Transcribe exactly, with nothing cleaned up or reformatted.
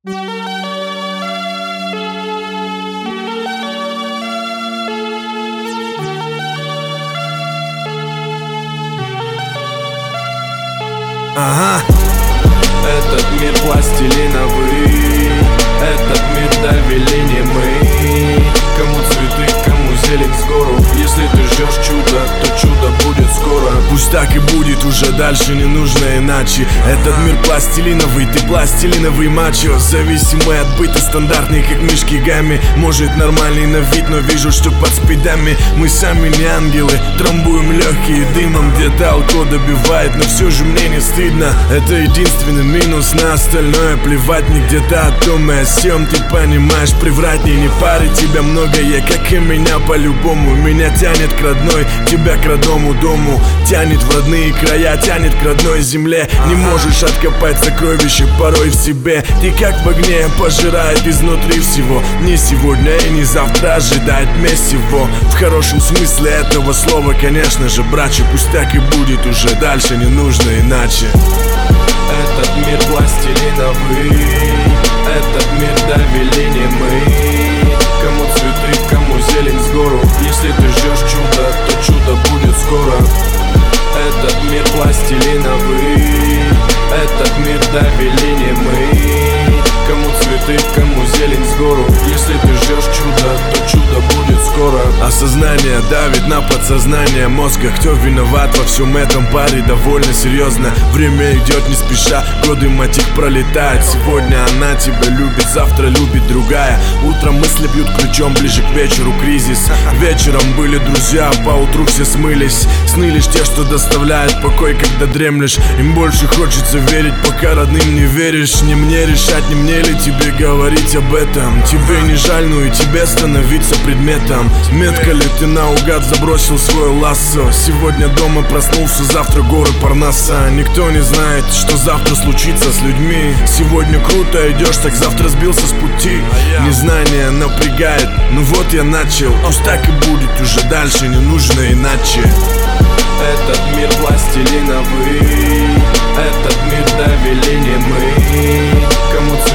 Ага. Этот мир пластилиновый, этот мир довели не мы. Кому цветы, кому зелень с гору. Если ты ждешь чудо, то чудо будет скоро. Пусть так и будет, уже дальше не нужно иначе. Этот мир пластилиновый, ты пластилиновый мачо. Зависимый от быта, стандартный, как мишки гамми. Может нормальный на вид, но вижу, что под спидами. Мы сами не ангелы, трамбуем легкие дымом. Где-то алко добивает, но все же мне не стыдно. Это единственный минус, на остальное плевать. Не где-то о том и о сём, ты понимаешь. Привратней не парит тебя многое, как и меня по-любому. Меня тянет к родной, тебя к родному дому. Тянет в родные края, тянет к родной земле. Не можешь откопать сокровища порой в себе. Ты как в огне, пожирает изнутри всего. Не сегодня и не завтра ожидает месть его. В хорошем смысле этого слова, конечно же, братья. Пусть так и будет, уже дальше не нужно иначе. Этот мир пластилиновый, этот мир довели не мы. Кому цветы, кому зелень с гору. Если ты ждешь чудо, то чудо будет скоро. Этот мир пластилиновый, этот мир довели не мы. Кому цветы, кому зелень с гору. Если ты ждешь чудо, то чудо будет скоро. Осознание давит на подсознание мозга. Кто виноват во всем этом, парень, довольно серьезно. Время идет не спеша, годы мать их пролетают. Сегодня она тебя любит, завтра любит другая. Утром мысли бьют ключом, ближе к вечеру кризис. Вечером были друзья, а поутру все смылись. Сны лишь те, что доставляют покой, когда дремлешь. Им больше хочется верить, пока родным не веришь. Не мне решать, не мне ли тебе говорить об этом. Тебе не жаль, ну и тебе становиться предметом. Метко ли ты наугад забросил свое лассо? Сегодня дома проснулся, завтра горы Парнаса. Никто не знает, что завтра случится с людьми. Сегодня круто идешь, так завтра сбился с пути. Незнание напрягает, ну вот я начал. Пусть так и будет, уже дальше не нужно иначе. Этот мир пластилиновый, этот мир довели не мы. Кому